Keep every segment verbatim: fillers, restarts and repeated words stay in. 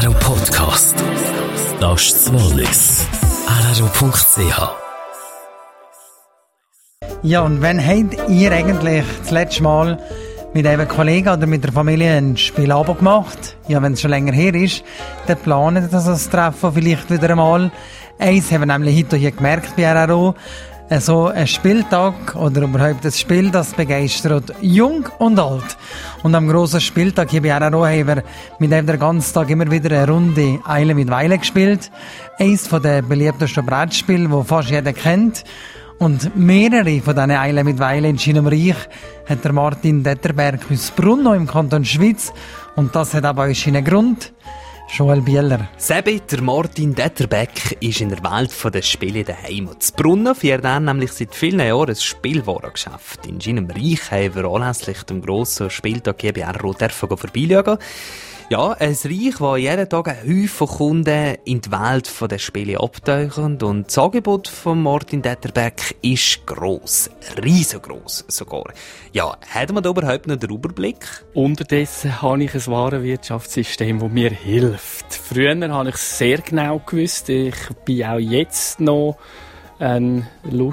R R O Podcast. Das ist das Wallis. R R O Punkt C H. Ja, und wann habt ihr eigentlich das letzte Mal mit einem Kollegen oder mit der Familie ein Spielabend gemacht? Ja, wenn es schon länger her ist, dann planen das das Treffen vielleicht wieder einmal. Eins haben wir nämlich heute hier gemerkt bei R R O. So ein Spieltag oder überhaupt ein Spiel, das begeistert jung und alt. Und am grossen Spieltag hier bei R R O haben wir mit dem den ganzen Tag immer wieder eine Runde Eile mit Weile gespielt. Eines der beliebtesten Brettspiele, das fast jeder kennt. Und mehrere von diesen Eile mit Weile in Schienenreich hat der Martin Detterberg aus Brunno im Kanton Schwyz. Und das hat aber auch einen Grund. Joel Bieler. Sebi, der Martin Detterbeck ist in der Welt der Spiele daheim. Das Brunnen führt er nämlich seit vielen Jahren ein Spielwarengeschäft. In seinem Reich haben wir anlässlich dem grossen Spieltag hier bei R R O vorbeischauen. Ja, ein Reich, wo jeden Tag ein Haufen Kunden in die Welt der Spiele abtauchen. Und das Angebot von Martin Detterbeck ist gross. Riesengross sogar. Ja, hat man da überhaupt noch den Überblick? Unterdessen habe ich ein Warenwirtschaftssystem, das mir hilft. Früher habe ich es sehr genau gewusst. Ich bin auch jetzt noch eine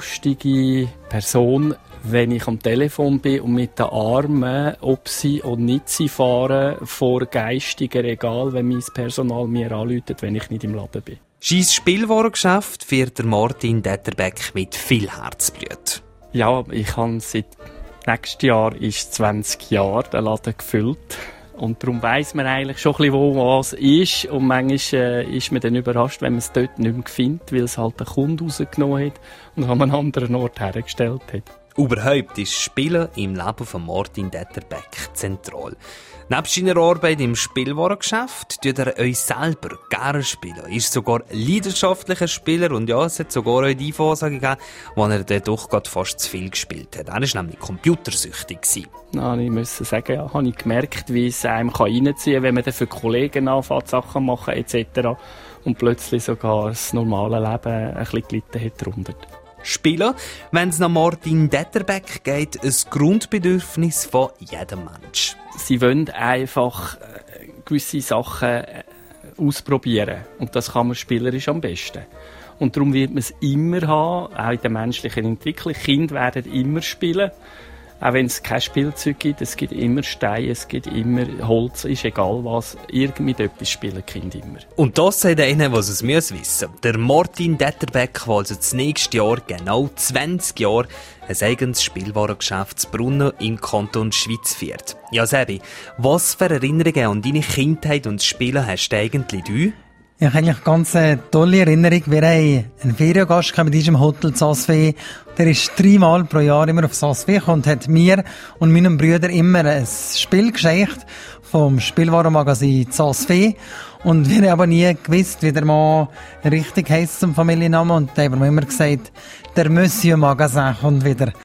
lustige Person, wenn ich am Telefon bin und mit den Armen, ob sie und nicht sie fahren, vor geistigen Regal, wenn mein Personal mir anruft, wenn ich nicht im Laden bin. Sein Spielwarengeschäft führt der Martin Detterbeck mit viel Herzblut. Ja, ich habe seit nächstes Jahr ist zwanzig Jahre den Laden gefüllt. Und darum weiss man eigentlich schon ein bisschen, wo was ist. Und manchmal äh, ist man dann überrascht, wenn man es dort nicht mehr findet, weil es halt der Kunde rausgenommen hat und an einem anderen Ort hergestellt hat. Überhaupt ist Spielen im Leben von Martin Detterbeck zentral. Neben seiner Arbeit im Spielwarengeschäft tut er euch selber gerne spielen. Er ist sogar leidenschaftlicher Spieler und ja, es hat sogar auch die Phase gegeben, wo er dann doch gerade fast zu viel gespielt hat. Er war nämlich computersüchtig. Na, ich muss sagen, ja, habe ich gemerkt, wie es einem reinziehen kann, wenn man dann für Kollegen anfängt, Sachen machen et cetera und plötzlich sogar das normale Leben ein bisschen gelitten hat darunter. Spielen, wenn es nach Martin Detterbeck geht, ein Grundbedürfnis von jedem Mensch. Sie wollen einfach gewisse Sachen ausprobieren. Und das kann man spielerisch am besten. Und darum wird man es immer haben, auch in der menschlichen Entwicklung. Kinder werden immer spielen. Auch wenn es kein Spielzeug gibt, es gibt immer Steine, es gibt immer Holz, ist egal was. Irgend etwas spielen Kinder immer. Und das sagt einer, was es wissen müssen. Der Martin Detterbeck, der also das nächste Jahr genau zwanzig Jahre ein eigenes Spielwarengeschäft zu Brunnen im Kanton Schwyz führt. Ja, Sebi, was für Erinnerungen an deine Kindheit und das Spielen hast du eigentlich du? Ich habe eigentlich ganz eine tolle Erinnerung. Wir haben einen Feriengast mit diesem Hotel Saas-Fee. Der ist dreimal pro Jahr immer auf Saas-Fee und hat mir und meinem Bruder immer ein Spiel geschenkt vom Spielwarenmagazin Saas-Fee. Und wir haben aber nie gewusst, wie der Mann richtig heisst zum Familiennamen. Und da haben wir immer gesagt, der Monsieur Magasin kommt wieder.